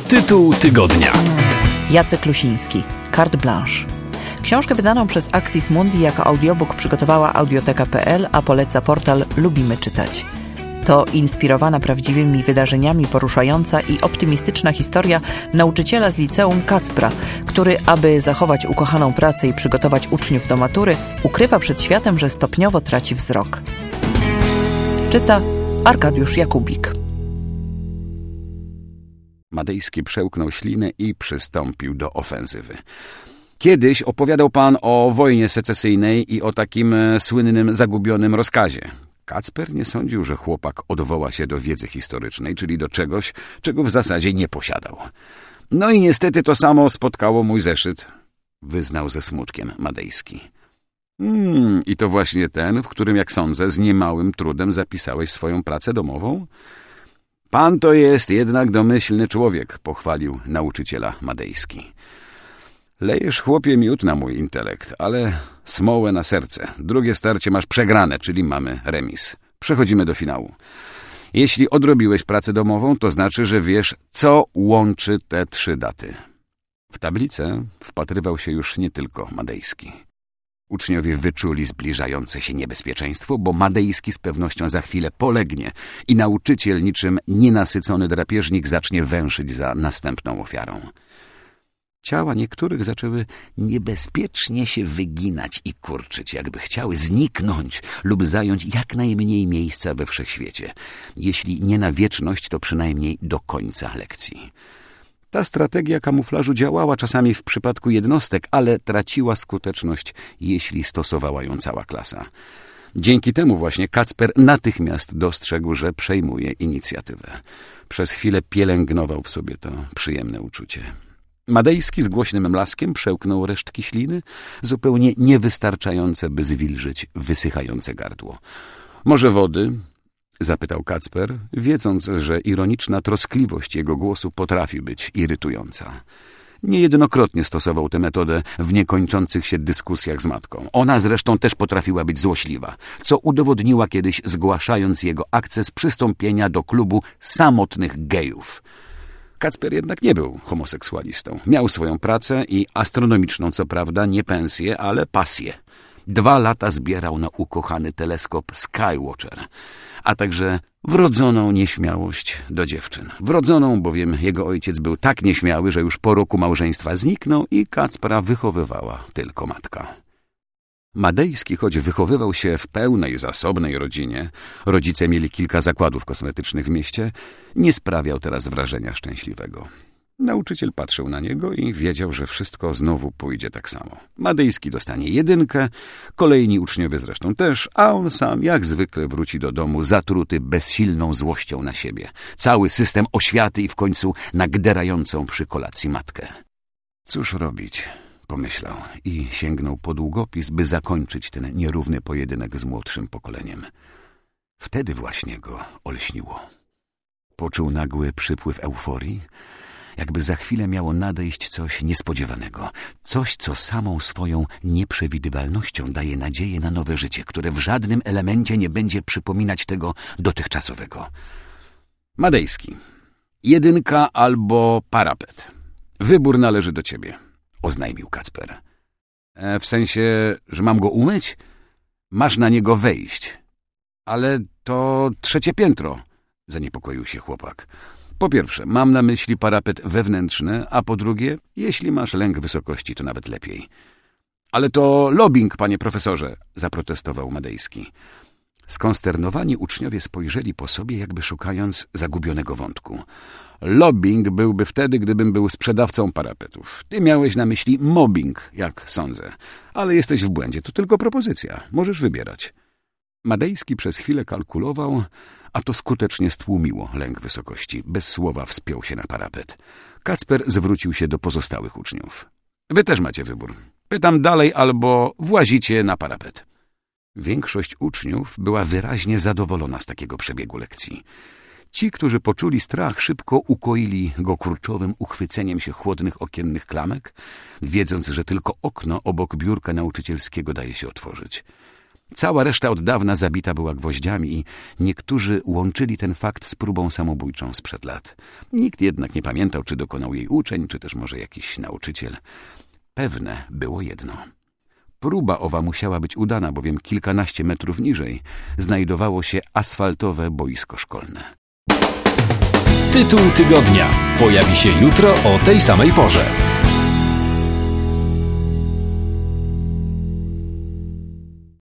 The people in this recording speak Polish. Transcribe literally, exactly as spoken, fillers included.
Tytuł tygodnia. Jacek Lusiński. Carte blanche. Książkę wydaną przez Axis Mundi jako audiobook przygotowała audioteka kropka p l, a poleca portal Lubimy Czytać. To inspirowana prawdziwymi wydarzeniami poruszająca i optymistyczna historia nauczyciela z liceum Kacpra, który, aby zachować ukochaną pracę i przygotować uczniów do matury, ukrywa przed światem, że stopniowo traci wzrok. Czyta Arkadiusz Jakubik. Madejski przełknął ślinę i przystąpił do ofensywy. Kiedyś opowiadał pan o wojnie secesyjnej i o takim e, słynnym zagubionym rozkazie. Kacper nie sądził, że chłopak odwoła się do wiedzy historycznej, czyli do czegoś, czego w zasadzie nie posiadał. No i niestety to samo spotkało mój zeszyt, wyznał ze smutkiem Madejski. Hmm, i to właśnie ten, w którym, jak sądzę, z niemałym trudem zapisałeś swoją pracę domową? Pan to jest jednak domyślny człowiek, pochwalił nauczyciela Madejski. Lejesz, chłopie, miód na mój intelekt, ale smołę na serce. Drugie starcie masz przegrane, czyli mamy remis. Przechodzimy do finału. Jeśli odrobiłeś pracę domową, to znaczy, że wiesz, co łączy te trzy daty. W tablicę wpatrywał się już nie tylko Madejski. Uczniowie wyczuli zbliżające się niebezpieczeństwo, bo Madejski z pewnością za chwilę polegnie i nauczyciel niczym nienasycony drapieżnik zacznie węszyć za następną ofiarą. Ciała niektórych zaczęły niebezpiecznie się wyginać i kurczyć, jakby chciały zniknąć lub zająć jak najmniej miejsca we wszechświecie. Jeśli nie na wieczność, to przynajmniej do końca lekcji. Ta strategia kamuflażu działała czasami w przypadku jednostek, ale traciła skuteczność, jeśli stosowała ją cała klasa. Dzięki temu właśnie Kacper natychmiast dostrzegł, że przejmuje inicjatywę. Przez chwilę pielęgnował w sobie to przyjemne uczucie. Madejski z głośnym mlaskiem przełknął resztki śliny, zupełnie niewystarczające, by zwilżyć wysychające gardło. Może wody? Zapytał Kacper, wiedząc, że ironiczna troskliwość jego głosu potrafi być irytująca. Niejednokrotnie stosował tę metodę w niekończących się dyskusjach z matką. Ona zresztą też potrafiła być złośliwa, co udowodniła kiedyś, zgłaszając jego akces przystąpienia do klubu samotnych gejów. Kacper jednak nie był homoseksualistą. Miał swoją pracę i astronomiczną, co prawda, nie pensję, ale pasję. Dwa lata zbierał na ukochany teleskop Skywatcher, a także wrodzoną nieśmiałość do dziewczyn. Wrodzoną, bowiem jego ojciec był tak nieśmiały, że już po roku małżeństwa zniknął i Kacpra wychowywała tylko matka. Madejski, choć wychowywał się w pełnej, zasobnej rodzinie, rodzice mieli kilka zakładów kosmetycznych w mieście, nie sprawiał teraz wrażenia szczęśliwego. Nauczyciel patrzył na niego i wiedział, że wszystko znowu pójdzie tak samo. Madejski dostanie jedynkę, kolejni uczniowie zresztą też, a on sam jak zwykle wróci do domu zatruty bezsilną złością na siebie. Cały system oświaty i w końcu nagderającą przy kolacji matkę. Cóż robić? Pomyślał i sięgnął po długopis, by zakończyć ten nierówny pojedynek z młodszym pokoleniem. Wtedy właśnie go olśniło. Poczuł nagły przypływ euforii, jakby za chwilę miało nadejść coś niespodziewanego. Coś, co samą swoją nieprzewidywalnością daje nadzieję na nowe życie, które w żadnym elemencie nie będzie przypominać tego dotychczasowego. Madejski. Jedynka albo parapet. Wybór należy do ciebie, oznajmił Kacper. E, w sensie, że mam go umyć? Masz na niego wejść. Ale to trzecie piętro, zaniepokoił się chłopak. Po pierwsze, mam na myśli parapet wewnętrzny, a po drugie, jeśli masz lęk wysokości, to nawet lepiej. Ale to lobbying, panie profesorze, zaprotestował Madejski. Skonsternowani uczniowie spojrzeli po sobie, jakby szukając zagubionego wątku. Lobbying byłby wtedy, gdybym był sprzedawcą parapetów. Ty miałeś na myśli mobbing, jak sądzę. Ale jesteś w błędzie, to tylko propozycja. Możesz wybierać. Madejski przez chwilę kalkulował, a to skutecznie stłumiło lęk wysokości. Bez słowa wspiął się na parapet. Kacper zwrócił się do pozostałych uczniów. Wy też macie wybór. Pytam dalej albo włazicie na parapet. Większość uczniów była wyraźnie zadowolona z takiego przebiegu lekcji. Ci, którzy poczuli strach, szybko ukoili go kurczowym uchwyceniem się chłodnych okiennych klamek, wiedząc, że tylko okno obok biurka nauczycielskiego daje się otworzyć. Cała reszta od dawna zabita była gwoździami i niektórzy łączyli ten fakt z próbą samobójczą sprzed lat. Nikt jednak nie pamiętał, czy dokonał jej uczeń, czy też może jakiś nauczyciel. Pewne było jedno. Próba owa musiała być udana, bowiem kilkanaście metrów niżej znajdowało się asfaltowe boisko szkolne. Tytuł tygodnia pojawi się jutro o tej samej porze.